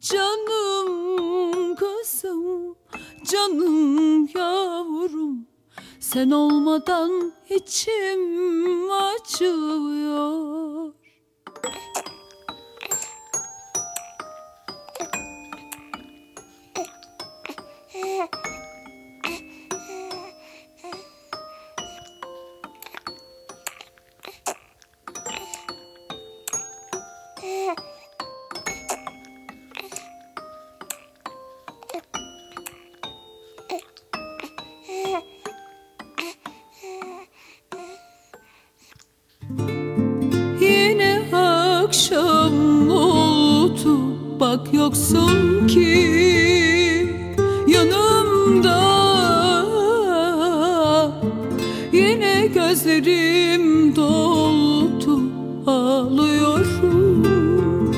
Canım kızım, canım yavrum, sen olmadan içim acıyor. Yine akşam oldu, bak yoksun ki yanımda. Yine gözlerim doldu, ağlıyorum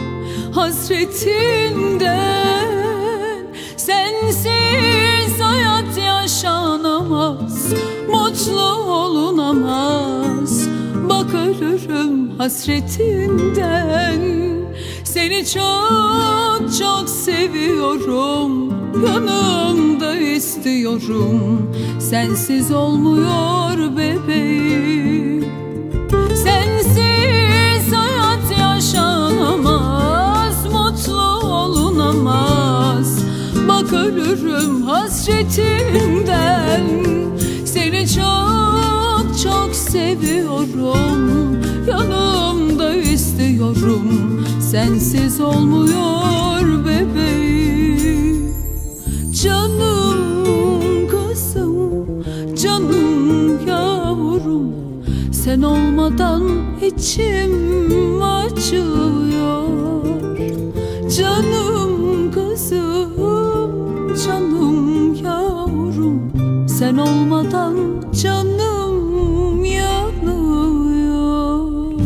hasretinden. Sensiz hayat yaşanamaz, mutlu olunamaz. Bak ölürüm hasretinden. Seni çok çok seviyorum, yanımda istiyorum. Sensiz olmuyor bebeğim. Sensiz hayat yaşanamaz, mutlu olunamaz. Bak ölürüm hasretinden. Seni çok çok seviyorum, yanımda istiyorum. Sensiz olmuyor bebeğim. Canım kızım, canım yavrum, sen olmadan içim acıyor. Canım kızım, canım yavrum, sen olmadan canım yanıyor.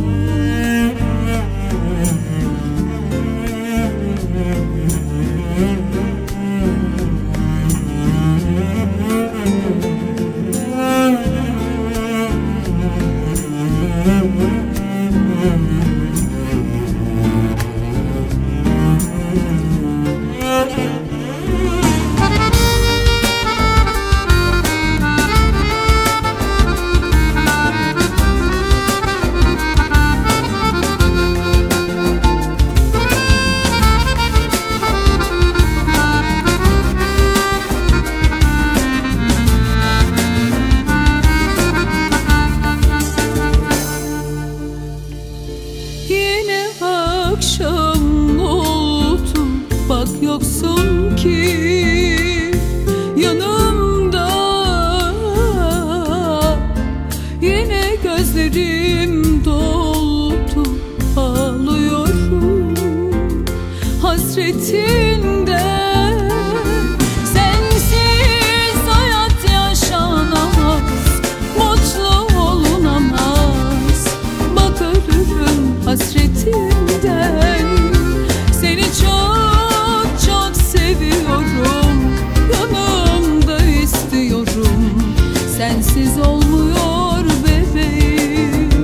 Yine akşam oldu, bak yoksun ki yanımda. Yine gözlerim doldu, ağlıyorum hasretinden. Sensiz hayat yaşanamaz, mutlu olunamaz. Bak ölürüm hasretinden. Seni çok çok seviyorum, yanımda istiyorum. Sensiz olmuyor bebeğim.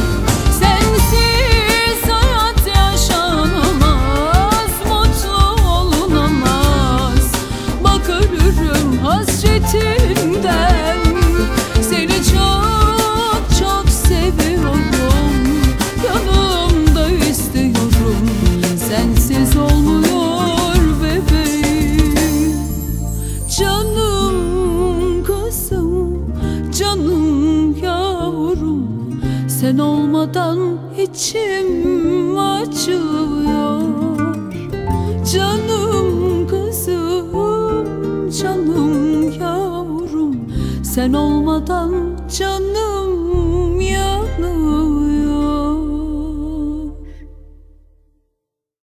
Sensiz hayat yaşanamaz, mutlu olunamaz. Bak ölürüm hasretinden. Seni çok çok seviyorum, yanımda istiyorum. Sensiz olmuyor bebeğim. Canım kızım, canım yavrum, sen olmadan içim acıyor. Canım kızım, canım yavrum, sen olmadan canım yanıyor.